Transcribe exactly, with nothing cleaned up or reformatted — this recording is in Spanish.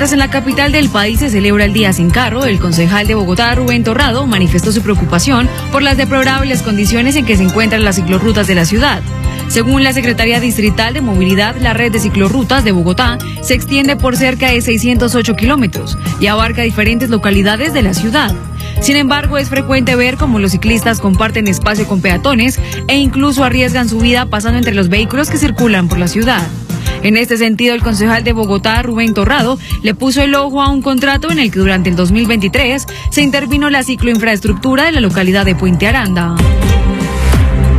Mientras en la capital del país se celebra el Día Sin Carro, el concejal de Bogotá, Rubén Torrado, manifestó su preocupación por las deplorables condiciones en que se encuentran las ciclorrutas de la ciudad. Según la Secretaría Distrital de Movilidad, la red de ciclorrutas de Bogotá se extiende por cerca de seiscientos ocho kilómetros y abarca diferentes localidades de la ciudad. Sin embargo, es frecuente ver cómo los ciclistas comparten espacio con peatones e incluso arriesgan su vida pasando entre los vehículos que circulan por la ciudad. En este sentido, el concejal de Bogotá, Rubén Torrado, le puso el ojo a un contrato en el que durante el dos mil veintitrés se intervino la cicloinfraestructura de la localidad de Puente Aranda.